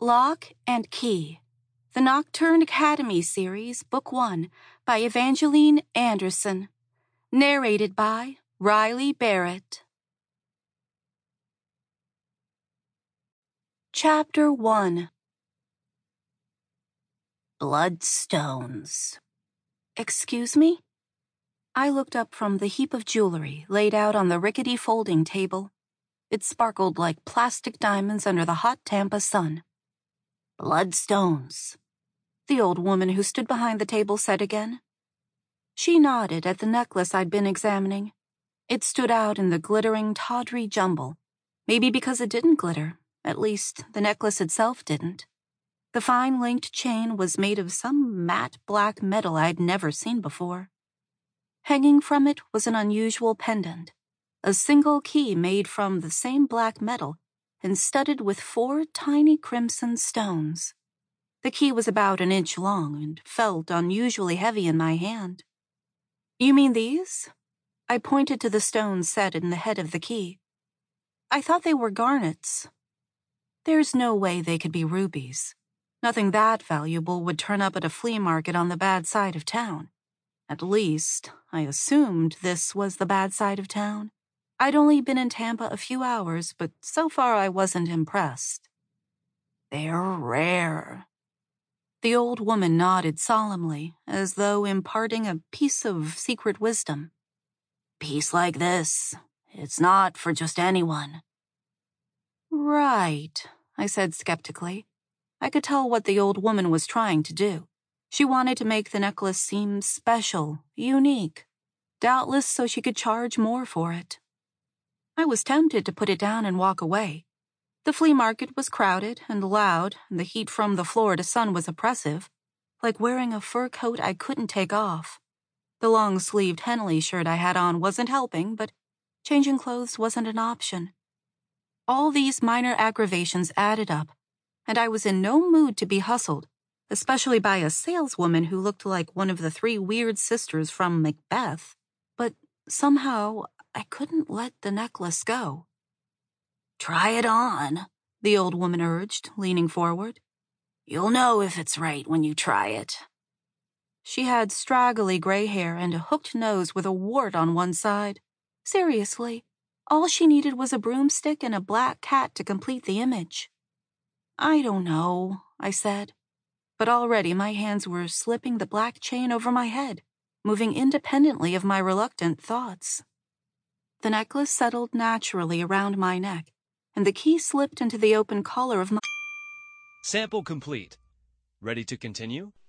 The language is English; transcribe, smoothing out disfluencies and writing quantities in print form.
Lock and Key, the Nocturne Academy series, Book 1, by Evangeline Anderson. Narrated by Riley Barrett. Chapter 1. Bloodstones. Excuse me? I looked up from the heap of jewelry laid out on the rickety folding table. It sparkled like plastic diamonds under the hot Tampa sun. Bloodstones, the old woman who stood behind the table said again. She nodded at the necklace I'd been examining. It stood out in the glittering, tawdry jumble. Maybe because it didn't glitter. At least, the necklace itself didn't. The fine linked chain was made of some matte black metal I'd never seen before. Hanging from it was an unusual pendant, a single key made from the same black metal and studded with 4 tiny crimson stones. The key was about an inch long and felt unusually heavy in my hand. You mean these? I pointed to the stones set in the head of the key. I thought they were garnets. There's no way they could be rubies. Nothing that valuable would turn up at a flea market on the bad side of town. At least, I assumed this was the bad side of town. I'd only been in Tampa a few hours, but so far I wasn't impressed. They're rare. The old woman nodded solemnly, as though imparting a piece of secret wisdom. Piece like this, it's not for just anyone. Right, I said skeptically. I could tell what the old woman was trying to do. She wanted to make the necklace seem special, unique, doubtless so she could charge more for it. I was tempted to put it down and walk away. The flea market was crowded and loud, and the heat from the Florida sun was oppressive, like wearing a fur coat I couldn't take off. The long-sleeved Henley shirt I had on wasn't helping, but changing clothes wasn't an option. All these minor aggravations added up, and I was in no mood to be hustled, especially by a saleswoman who looked like one of the 3 weird sisters from Macbeth. But somehow, I couldn't let the necklace go. Try it on, the old woman urged, leaning forward. You'll know if it's right when you try it. She had straggly gray hair and a hooked nose with a wart on one side. Seriously, all she needed was a broomstick and a black cat to complete the image. I don't know, I said, but already my hands were slipping the black chain over my head, moving independently of my reluctant thoughts. The necklace settled naturally around my neck, and the key slipped into the open collar of my... Sample complete. Ready to continue?